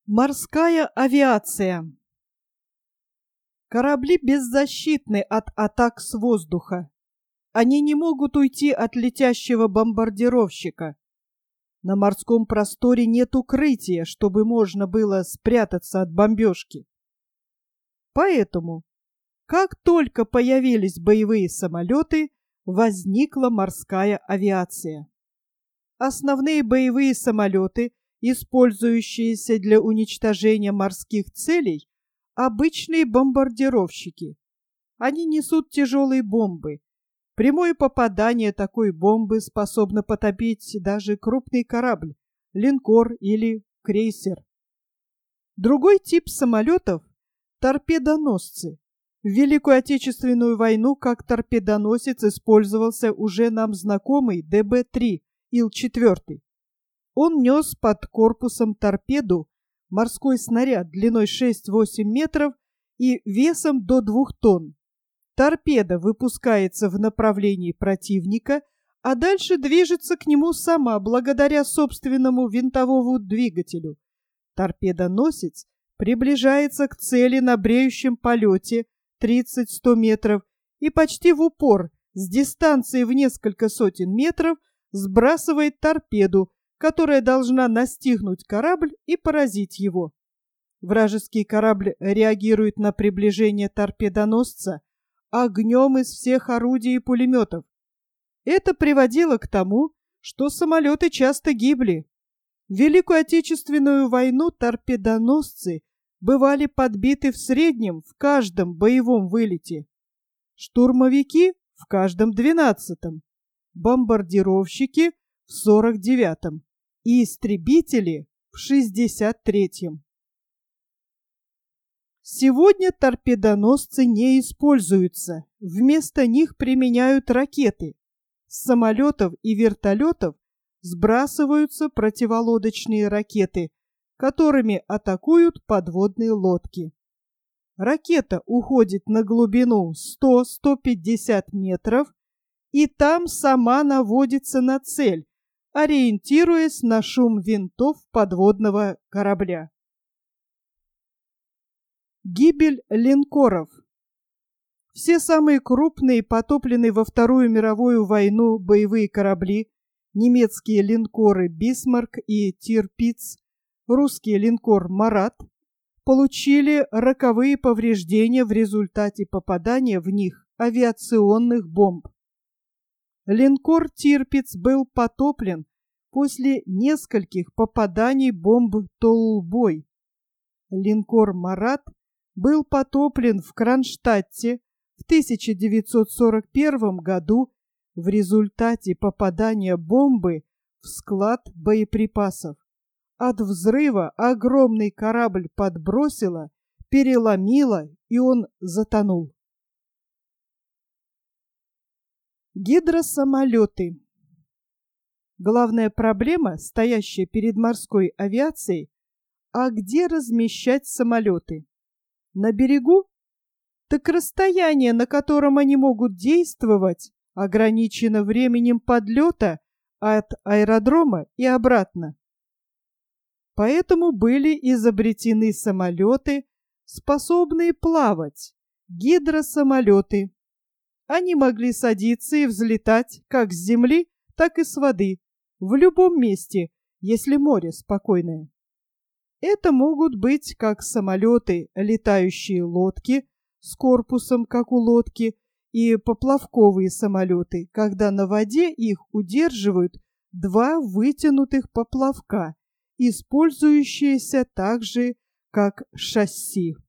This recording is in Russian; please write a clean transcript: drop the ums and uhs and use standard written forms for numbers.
Морская авиация. Корабли беззащитны от атак с воздуха. Они не могут уйти от летящего бомбардировщика. На морском просторе нет укрытия, чтобы можно было спрятаться от бомбежки. Поэтому, как только появились боевые самолеты, возникла морская авиация. Основные боевые самолеты, использующиеся для уничтожения морских целей, обычные бомбардировщики. Они несут тяжелые бомбы. Прямое попадание такой бомбы способно потопить даже крупный корабль, линкор или крейсер. Другой тип самолетов – торпедоносцы. В Великую Отечественную войну как торпедоносец использовался уже нам знакомый ДБ-3 Ил-4. Он нес под корпусом торпеду морской снаряд длиной 6-8 метров и весом до 2 тонн. Торпеда выпускается в направлении противника, а дальше движется к нему сама благодаря собственному винтовому двигателю. Торпедоносец приближается к цели на бреющем полете 30-100 метров и почти в упор с дистанции в несколько сотен метров сбрасывает торпеду, которая должна настигнуть корабль и поразить его. Вражеский корабль реагирует на приближение торпедоносца огнем из всех орудий и пулеметов. Это приводило к тому, что самолеты часто гибли. В Великую Отечественную войну торпедоносцы бывали подбиты в среднем в каждом боевом вылете. Штурмовики в каждом 12-м, бомбардировщики в 49-м и истребители в 63-м. Сегодня торпедоносцы не используются, вместо них применяют ракеты. С самолетов и вертолетов сбрасываются противолодочные ракеты, которыми атакуют подводные лодки. Ракета уходит на глубину 100-150 метров и там сама наводится на цель, ориентируясь на шум винтов подводного корабля. Гибель линкоров. Все самые крупные, потопленные во Вторую мировую войну боевые корабли, немецкие линкоры «Бисмарк» и «Тирпиц», русский линкор «Марат», получили роковые повреждения в результате попадания в них авиационных бомб. Линкор «Тирпиц» был потоплен после нескольких попаданий бомб «Толлбой». Линкор «Марат» был потоплен в Кронштадте в 1941 году в результате попадания бомбы в склад боеприпасов. От взрыва огромный корабль подбросило, переломило, и он затонул. Гидросамолеты. Главная проблема, стоящая перед морской авиацией, а где размещать самолеты? На берегу? Так расстояние, на котором они могут действовать, ограничено временем подлета от аэродрома и обратно. Поэтому были изобретены самолеты, способные плавать, гидросамолеты. Они могли садиться и взлетать как с земли, так и с воды, в любом месте, если море спокойное. Это могут быть как самолеты, летающие лодки с корпусом, как у лодки, и поплавковые самолеты, когда на воде их удерживают два вытянутых поплавка, использующиеся также как шасси.